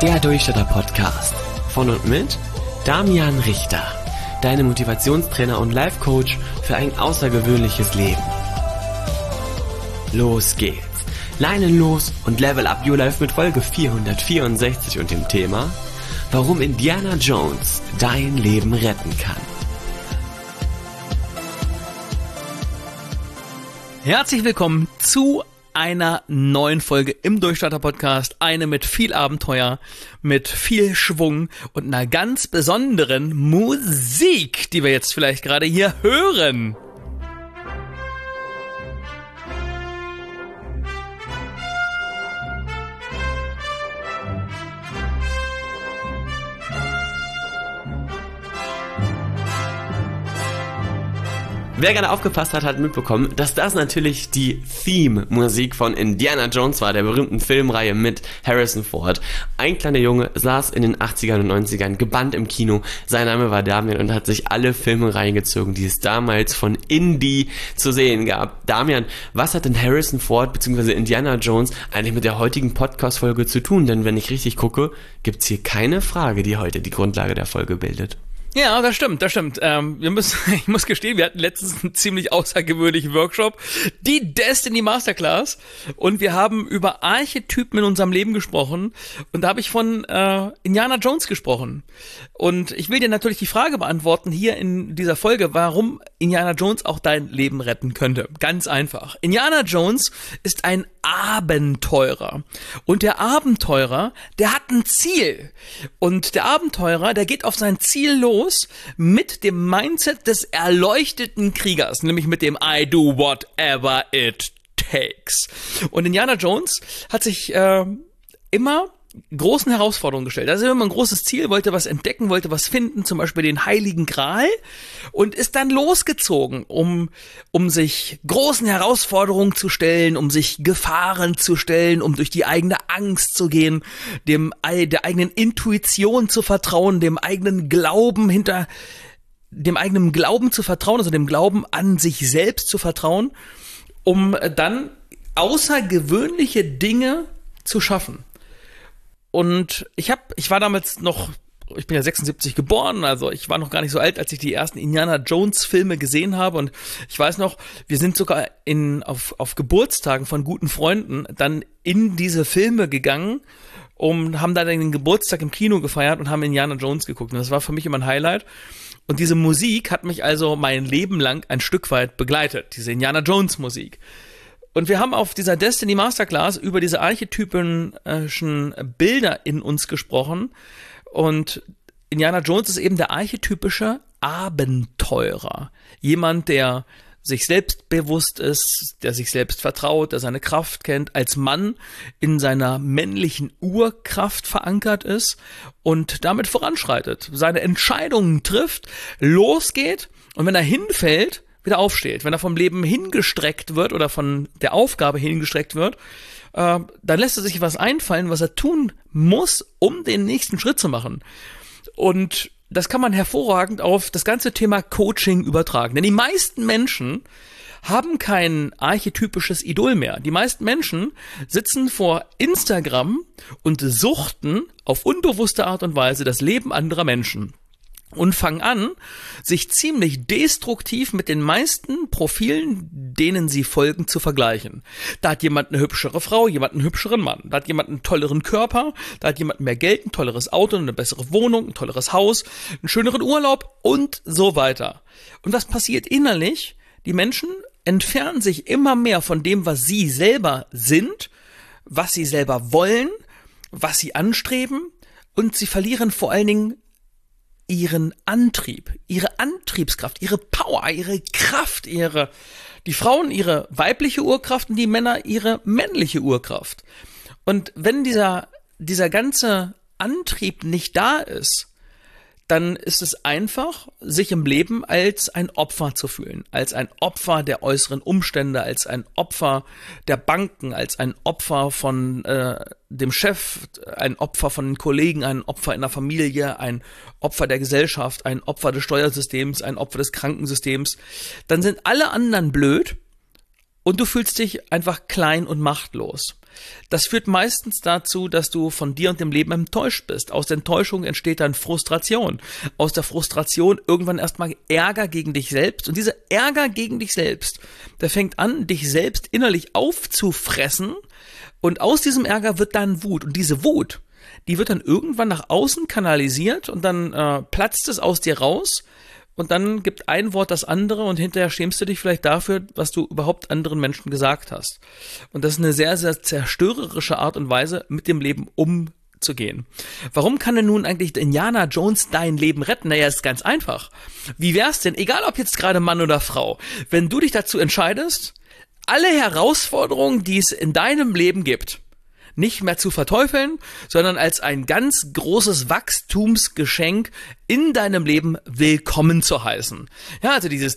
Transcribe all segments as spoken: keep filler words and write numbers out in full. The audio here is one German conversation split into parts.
Der Durchstarter-Podcast von und mit Damian Richter, deine Motivationstrainer und Life-Coach für ein außergewöhnliches Leben. Los geht's! Leinen los und Level Up Your Life mit Folge vierhundertvierundsechzig und dem Thema, warum Indiana Jones dein Leben retten kann. Herzlich willkommen zu einer neuen Folge im Durchstarter-Podcast. Eine mit viel Abenteuer, mit viel Schwung und einer ganz besonderen Musik, die wir jetzt vielleicht gerade hier hören. Wer gerne aufgepasst hat, hat mitbekommen, dass das natürlich die Theme-Musik von Indiana Jones war, der berühmten Filmreihe mit Harrison Ford. Ein kleiner Junge saß in den achtzigern und neunzigern gebannt im Kino. Sein Name war Damian und hat sich alle Filme reingezogen, die es damals von Indy zu sehen gab. Damian, was hat denn Harrison Ford bzw. Indiana Jones eigentlich mit der heutigen Podcast-Folge zu tun? Denn wenn ich richtig gucke, gibt's hier keine Frage, die heute die Grundlage der Folge bildet. Ja, das stimmt, das stimmt. Ähm, wir müssen, ich muss gestehen, wir hatten letztens einen ziemlich außergewöhnlichen Workshop, die Destiny Masterclass, und wir haben über Archetypen in unserem Leben gesprochen, und da habe ich von äh, Indiana Jones gesprochen. Und ich will dir natürlich die Frage beantworten hier in dieser Folge, warum Indiana Jones auch dein Leben retten könnte. Ganz einfach. Indiana Jones ist ein Abenteurer. Und der Abenteurer, der hat ein Ziel. Und der Abenteurer, der geht auf sein Ziel los mit dem Mindset des erleuchteten Kriegers, nämlich mit dem I do whatever it takes. Und Indiana Jones hat sich äh, immer großen Herausforderungen gestellt. Also immer ein großes Ziel, wollte was entdecken, wollte was finden, zum Beispiel den Heiligen Gral, und ist dann losgezogen, um um sich großen Herausforderungen zu stellen, um sich Gefahren zu stellen, um durch die eigene Angst zu gehen, dem der eigenen Intuition zu vertrauen, dem eigenen Glauben hinter dem eigenen Glauben zu vertrauen, also dem Glauben an sich selbst zu vertrauen, um dann außergewöhnliche Dinge zu schaffen. Und ich hab, ich war damals noch, ich bin ja sechsundsiebzig geboren, also ich war noch gar nicht so alt, als ich die ersten Indiana Jones Filme gesehen habe, und ich weiß noch, wir sind sogar in, auf, auf Geburtstagen von guten Freunden dann in diese Filme gegangen und haben dann den Geburtstag im Kino gefeiert und haben Indiana Jones geguckt, und das war für mich immer ein Highlight. Und diese Musik hat mich also mein Leben lang ein Stück weit begleitet, diese Indiana Jones Musik. Und wir haben auf dieser Destiny Masterclass über diese archetypischen Bilder in uns gesprochen. Und Indiana Jones ist eben der archetypische Abenteurer. Jemand, der sich selbstbewusst ist, der sich selbst vertraut, der seine Kraft kennt, als Mann in seiner männlichen Urkraft verankert ist und damit voranschreitet, seine Entscheidungen trifft, losgeht, und wenn er hinfällt, wieder aufsteht. Wenn er vom Leben hingestreckt wird oder von der Aufgabe hingestreckt wird, äh, dann lässt er sich was einfallen, was er tun muss, um den nächsten Schritt zu machen. Und das kann man hervorragend auf das ganze Thema Coaching übertragen. Denn die meisten Menschen haben kein archetypisches Idol mehr. Die meisten Menschen sitzen vor Instagram und suchten auf unbewusste Art und Weise das Leben anderer Menschen. Und fangen an, sich ziemlich destruktiv mit den meisten Profilen, denen sie folgen, zu vergleichen. Da hat jemand eine hübschere Frau, jemand einen hübscheren Mann. Da hat jemand einen tolleren Körper, da hat jemand mehr Geld, ein tolleres Auto, eine bessere Wohnung, ein tolleres Haus, einen schöneren Urlaub und so weiter. Und was passiert innerlich? Die Menschen entfernen sich immer mehr von dem, was sie selber sind, was sie selber wollen, was sie anstreben, und sie verlieren vor allen Dingen ihren Antrieb, ihre Antriebskraft, ihre Power, ihre Kraft, ihre, die Frauen ihre weibliche Urkraft und die Männer ihre männliche Urkraft. Und wenn dieser, dieser ganze Antrieb nicht da ist, dann ist es einfach, sich im Leben als ein Opfer zu fühlen, als ein Opfer der äußeren Umstände, als ein Opfer der Banken, als ein Opfer von äh, dem Chef, ein Opfer von den Kollegen, ein Opfer in der Familie, ein Opfer der Gesellschaft, ein Opfer des Steuersystems, ein Opfer des Krankensystems. Dann sind alle anderen blöd und du fühlst dich einfach klein und machtlos. Das führt meistens dazu, dass du von dir und dem Leben enttäuscht bist. Aus der Enttäuschung entsteht dann Frustration. Aus der Frustration irgendwann erstmal Ärger gegen dich selbst. Und dieser Ärger gegen dich selbst, der fängt an, dich selbst innerlich aufzufressen. Und aus diesem Ärger wird dann Wut. Und diese Wut, die wird dann irgendwann nach außen kanalisiert und dann äh, platzt es aus dir raus. Und dann gibt ein Wort das andere und hinterher schämst du dich vielleicht dafür, was du überhaupt anderen Menschen gesagt hast. Und das ist eine sehr, sehr zerstörerische Art und Weise, mit dem Leben umzugehen. Warum kann denn nun eigentlich Indiana Jones dein Leben retten? Naja, ist ganz einfach. Wie wär's denn, egal ob jetzt gerade Mann oder Frau, wenn du dich dazu entscheidest, alle Herausforderungen, die es in deinem Leben gibt, nicht mehr zu verteufeln, sondern als ein ganz großes Wachstumsgeschenk in deinem Leben willkommen zu heißen. Ja, also dieses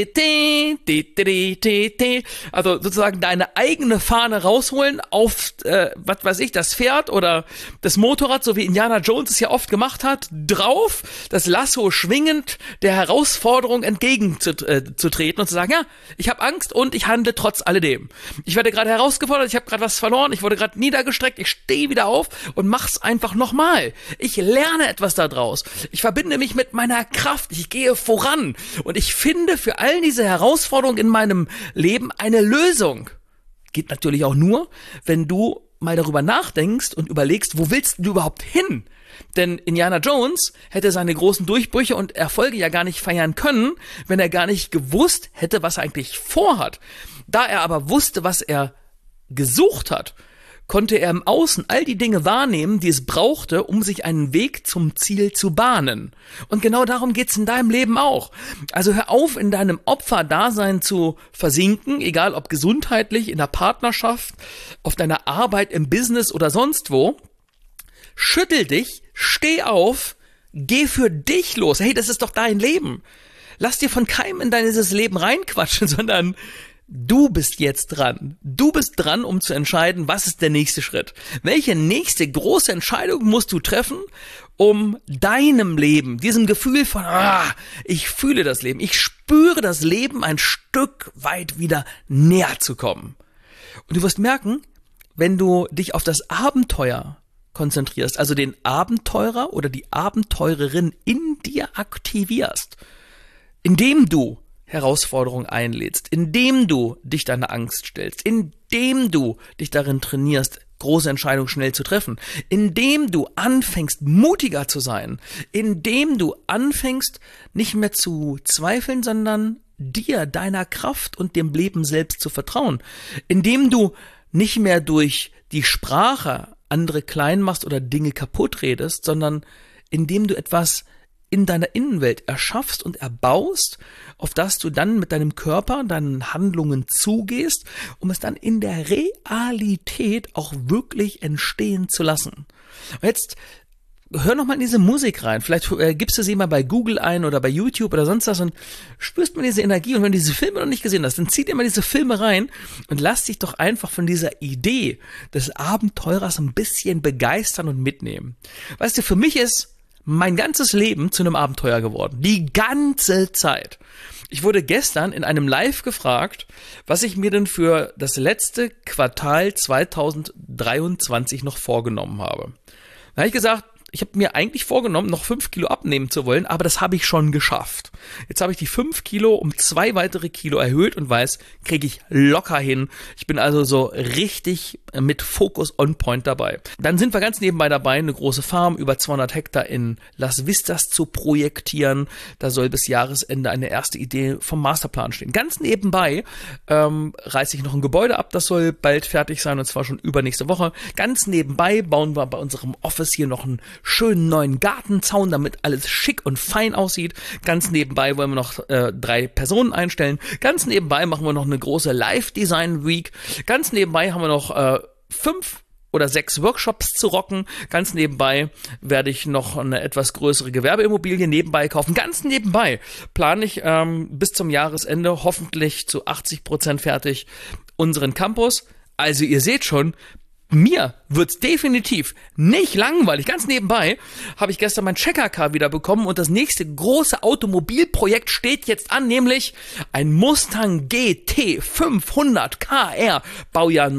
also sozusagen deine eigene Fahne rausholen auf, äh, was weiß ich, das Pferd oder das Motorrad, so wie Indiana Jones es ja oft gemacht hat, drauf, das Lasso schwingend der Herausforderung entgegenzutreten und zu sagen, ja, ich habe Angst und ich handle trotz alledem. Ich werde gerade herausgefordert, ich habe gerade was verloren, ich wurde gerade niedergestreckt, ich stehe wieder auf und mach's einfach nochmal. Ich lerne etwas daraus. Ich verbinde mich mit meiner Kraft, ich gehe voran und ich finde für all diese Herausforderungen in meinem Leben eine Lösung. Geht natürlich auch nur, wenn du mal darüber nachdenkst und überlegst, wo willst du überhaupt hin? Denn Indiana Jones hätte seine großen Durchbrüche und Erfolge ja gar nicht feiern können, wenn er gar nicht gewusst hätte, was er eigentlich vorhat. Da er aber wusste, was er gesucht hat, konnte er im Außen all die Dinge wahrnehmen, die es brauchte, um sich einen Weg zum Ziel zu bahnen. Und genau darum geht's in deinem Leben auch. Also hör auf, in deinem Opferdasein zu versinken, egal ob gesundheitlich, in der Partnerschaft, auf deiner Arbeit, im Business oder sonst wo. Schüttel dich, steh auf, geh für dich los. Hey, das ist doch dein Leben. Lass dir von keinem in deines Leben reinquatschen, sondern du bist jetzt dran. Du bist dran, um zu entscheiden, was ist der nächste Schritt. Welche nächste große Entscheidung musst du treffen, um deinem Leben, diesem Gefühl von, ah, ich fühle das Leben, ich spüre das Leben ein Stück weit wieder näher zu kommen. Und du wirst merken, wenn du dich auf das Abenteuer konzentrierst, also den Abenteurer oder die Abenteurerin in dir aktivierst, indem du Herausforderung einlädst, indem du dich deiner Angst stellst, indem du dich darin trainierst, große Entscheidungen schnell zu treffen, indem du anfängst, mutiger zu sein, indem du anfängst, nicht mehr zu zweifeln, sondern dir, deiner Kraft und dem Leben selbst zu vertrauen, indem du nicht mehr durch die Sprache andere klein machst oder Dinge kaputt redest, sondern indem du etwas in deiner Innenwelt erschaffst und erbaust, auf das du dann mit deinem Körper, deinen Handlungen zugehst, um es dann in der Realität auch wirklich entstehen zu lassen. Und jetzt hör noch mal in diese Musik rein. Vielleicht äh, gibst du sie mal bei Google ein oder bei YouTube oder sonst was und spürst mal diese Energie. Und wenn du diese Filme noch nicht gesehen hast, dann zieh dir mal diese Filme rein und lass dich doch einfach von dieser Idee des Abenteurers ein bisschen begeistern und mitnehmen. Weißt du, für mich ist mein ganzes Leben zu einem Abenteuer geworden. Die ganze Zeit. Ich wurde gestern in einem Live gefragt, was ich mir denn für das letzte Quartal zweitausenddreiundzwanzig noch vorgenommen habe. Da habe ich gesagt, ich habe mir eigentlich vorgenommen, noch fünf Kilo abnehmen zu wollen, aber das habe ich schon geschafft. Jetzt habe ich die fünf Kilo um zwei weitere Kilo erhöht und weiß, kriege ich locker hin. Ich bin also so richtig mit Fokus on point dabei. Dann sind wir ganz nebenbei dabei, eine große Farm über zweihundert Hektar in Las Vistas zu projektieren. Da soll bis Jahresende eine erste Idee vom Masterplan stehen. Ganz nebenbei ähm, reiße ich noch ein Gebäude ab, das soll bald fertig sein und zwar schon übernächste Woche. Ganz nebenbei bauen wir bei unserem Office hier noch einen schönen neuen Gartenzaun, damit alles schick und fein aussieht. Ganz nebenbei wollen wir noch äh, drei Personen einstellen. Ganz nebenbei machen wir noch eine große Live-Design-Week. Ganz nebenbei haben wir noch äh, fünf oder sechs Workshops zu rocken. Ganz nebenbei werde ich noch eine etwas größere Gewerbeimmobilie nebenbei kaufen. Ganz nebenbei plane ich ähm, bis zum Jahresende hoffentlich zu achtzig Prozent fertig unseren Campus. Also ihr seht schon, Mir wird's definitiv nicht langweilig. Ganz nebenbei habe ich gestern mein Checker-Car wieder bekommen und das nächste große Automobilprojekt steht jetzt an, nämlich ein Mustang G T fünfhundert K R, Baujahr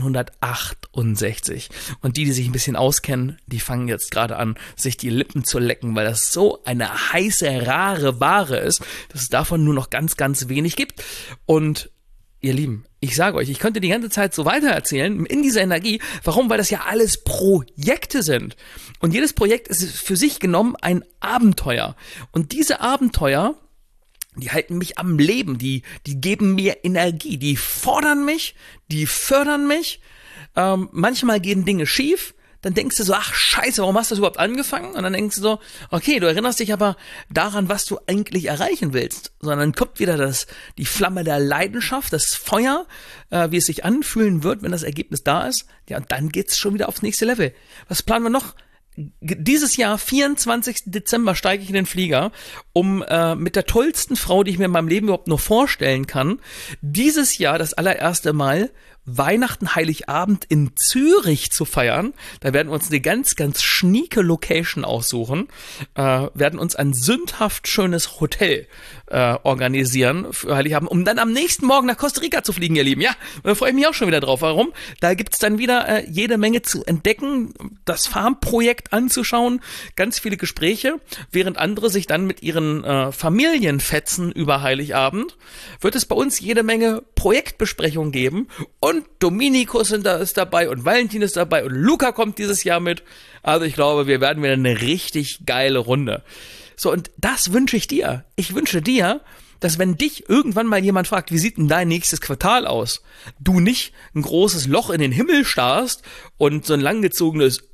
neunzehnhundertachtundsechzig. Und die, die sich ein bisschen auskennen, die fangen jetzt gerade an, sich die Lippen zu lecken, weil das so eine heiße, rare Ware ist, dass es davon nur noch ganz, ganz wenig gibt. Und ihr Lieben, ich sage euch, ich könnte die ganze Zeit so weitererzählen, in dieser Energie. Warum? Weil das ja alles Projekte sind. Und jedes Projekt ist für sich genommen ein Abenteuer. Und diese Abenteuer, die halten mich am Leben, die, die geben mir Energie, die fordern mich, die fördern mich. Ähm, manchmal gehen Dinge schief. Dann denkst du so, ach scheiße, warum hast du das überhaupt angefangen? Und dann denkst du so, okay, du erinnerst dich aber daran, was du eigentlich erreichen willst. Sondern dann kommt wieder das, die Flamme der Leidenschaft, das Feuer, äh, wie es sich anfühlen wird, wenn das Ergebnis da ist. Ja, und dann geht's schon wieder aufs nächste Level. Was planen wir noch? Dieses Jahr, vierundzwanzigsten Dezember, steige ich in den Flieger, um äh, mit der tollsten Frau, die ich mir in meinem Leben überhaupt nur vorstellen kann, dieses Jahr das allererste Mal Weihnachten, Heiligabend in Zürich zu feiern. Da werden wir uns eine ganz, ganz schnieke Location aussuchen, äh, werden uns ein sündhaft schönes Hotel äh, organisieren für Heiligabend, um dann am nächsten Morgen nach Costa Rica zu fliegen, ihr Lieben. Ja, da freue ich mich auch schon wieder drauf. Warum? Da gibt's dann wieder äh, jede Menge zu entdecken, das Farmprojekt anzuschauen, ganz viele Gespräche, während andere sich dann mit ihren äh, Familien fetzen über Heiligabend, wird es bei uns jede Menge Projektbesprechungen geben und Dominikus ist dabei und Valentin ist dabei und Luca kommt dieses Jahr mit. Also ich glaube, wir werden wieder eine richtig geile Runde. So, und das wünsche ich dir. Ich wünsche dir, dass wenn dich irgendwann mal jemand fragt, wie sieht denn dein nächstes Quartal aus, du nicht ein großes Loch in den Himmel starrst und so ein langgezogenes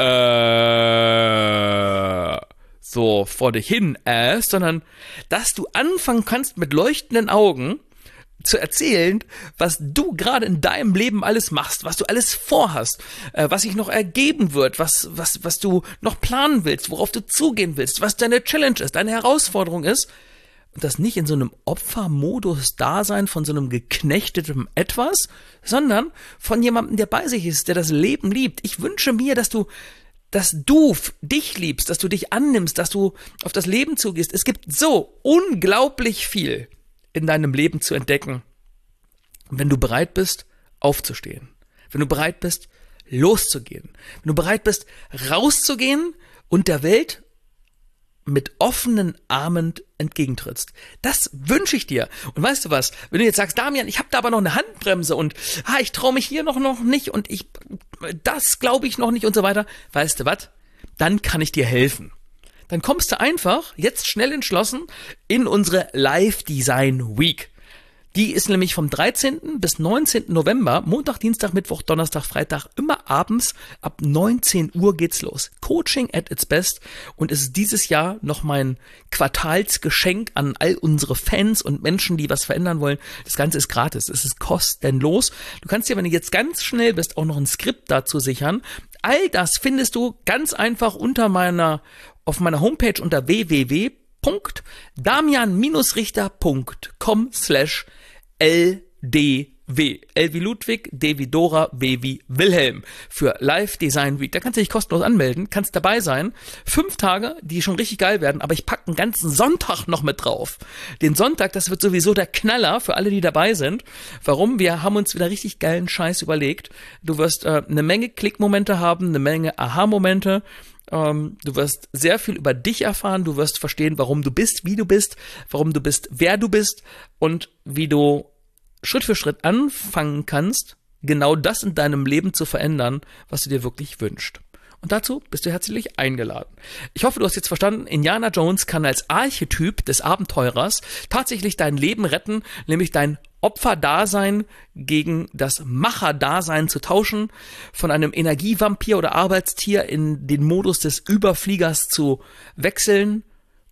äh so vor dich hin äh, sondern dass du anfangen kannst mit leuchtenden Augen zu erzählen, was du gerade in deinem Leben alles machst, was du alles vorhast, äh, was sich noch ergeben wird, was, was, was du noch planen willst, worauf du zugehen willst, was deine Challenge ist, deine Herausforderung ist. Und das nicht in so einem Opfermodus Dasein von so einem geknechteten Etwas, sondern von jemandem, der bei sich ist, der das Leben liebt. Ich wünsche mir, dass du dass du dich liebst, dass du dich annimmst, dass du auf das Leben zugehst. Es gibt so unglaublich viel in deinem Leben zu entdecken. Und wenn du bereit bist, aufzustehen, wenn du bereit bist, loszugehen, wenn du bereit bist, rauszugehen und der Welt mit offenen Armen entgegentrittst. Das wünsche ich dir. Und weißt du was, wenn du jetzt sagst, Damian, ich habe da aber noch eine Handbremse und ah, ich traue mich hier noch, noch nicht und ich das glaube ich noch nicht und so weiter, weißt du was, dann kann ich dir helfen. Dann kommst du einfach, jetzt schnell entschlossen, in unsere Live Design Week. Die ist nämlich vom dreizehnten bis neunzehnten November, Montag, Dienstag, Mittwoch, Donnerstag, Freitag, immer abends ab neunzehn Uhr geht's los. Coaching at its best und es ist dieses Jahr noch mein Quartalsgeschenk an all unsere Fans und Menschen, die was verändern wollen. Das Ganze ist gratis, es ist kostenlos. Du kannst dir, wenn du jetzt ganz schnell bist, auch noch ein Skript dazu sichern. All das findest du ganz einfach unter meiner, auf meiner Homepage unter w w w punkt damian richter punkt com slash L D W. L wie Ludwig, D wie Dora, W wie Wilhelm für Live Design Week. Da kannst du dich kostenlos anmelden, kannst dabei sein. Fünf Tage, die schon richtig geil werden, aber ich packe einen ganzen Sonntag noch mit drauf. Den Sonntag, das wird sowieso der Knaller für alle, die dabei sind. Warum? Wir haben uns wieder richtig geilen Scheiß überlegt. Du wirst äh, eine Menge Klickmomente haben, eine Menge Aha-Momente. Ähm, du wirst sehr viel über dich erfahren, du wirst verstehen, warum du bist, wie du bist, warum du bist, wer du bist und wie du Schritt für Schritt anfangen kannst, genau das in deinem Leben zu verändern, was du dir wirklich wünschst. Und dazu bist du herzlich eingeladen. Ich hoffe, du hast jetzt verstanden, Indiana Jones kann als Archetyp des Abenteurers tatsächlich dein Leben retten, nämlich dein Opferdasein gegen das Macherdasein zu tauschen, von einem Energievampir oder Arbeitstier in den Modus des Überfliegers zu wechseln,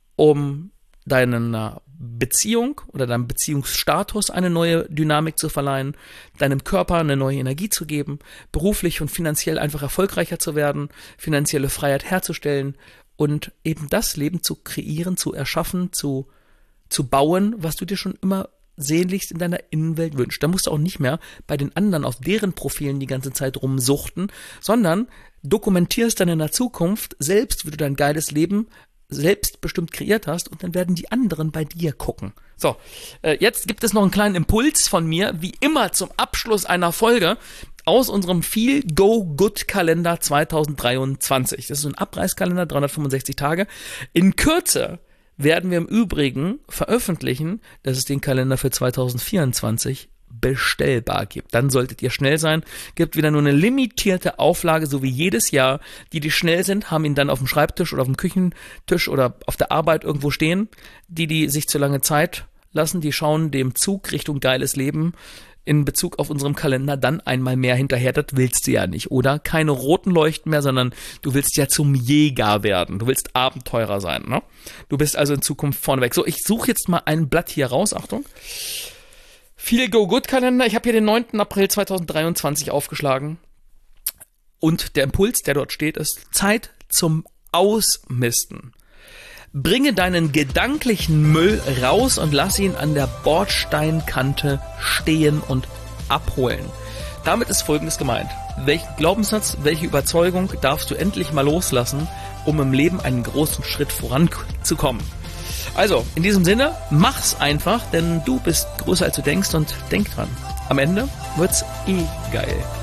um deiner Beziehung oder deinem Beziehungsstatus eine neue Dynamik zu verleihen, deinem Körper eine neue Energie zu geben, beruflich und finanziell einfach erfolgreicher zu werden, finanzielle Freiheit herzustellen und eben das Leben zu kreieren, zu erschaffen, zu, zu bauen, was du dir schon immer sehnlichst in deiner Innenwelt wünschst. Da musst du auch nicht mehr bei den anderen auf deren Profilen die ganze Zeit rumsuchten, sondern dokumentierst dann in der Zukunft selbst, wie du dein geiles Leben selbstbestimmt kreiert hast, und dann werden die anderen bei dir gucken. So, äh, jetzt gibt es noch einen kleinen Impuls von mir, wie immer zum Abschluss einer Folge aus unserem Feel-Go-Good-Kalender zwanzig dreiundzwanzig. Das ist so ein Abreißkalender, dreihundertfünfundsechzig Tage. In Kürze werden wir im Übrigen veröffentlichen, dass es den Kalender für zwanzig vierundzwanzig bestellbar gibt. Dann solltet ihr schnell sein. Gibt wieder nur eine limitierte Auflage, so wie jedes Jahr. Die, die schnell sind, haben ihn dann auf dem Schreibtisch oder auf dem Küchentisch oder auf der Arbeit irgendwo stehen. Die, die sich zu lange Zeit lassen, die schauen dem Zug Richtung geiles Leben in Bezug auf unserem Kalender dann einmal mehr hinterher. Das willst du ja nicht, oder? Keine roten Leuchten mehr, sondern du willst ja zum Jäger werden. Du willst Abenteurer sein, ne? Du bist also in Zukunft vorneweg. So, ich suche jetzt mal ein Blatt hier raus. Achtung. Feel-Go-Good-Kalender. Ich habe hier den neunten April zweitausenddreiundzwanzig aufgeschlagen. Und der Impuls, der dort steht, ist Zeit zum Ausmisten. Bringe deinen gedanklichen Müll raus und lass ihn an der Bordsteinkante stehen und abholen. Damit ist Folgendes gemeint. Welchen Glaubenssatz, welche Überzeugung darfst du endlich mal loslassen, um im Leben einen großen Schritt voranzukommen? Also, in diesem Sinne, mach's einfach, denn du bist größer als du denkst, und denk dran, am Ende wird's eh geil.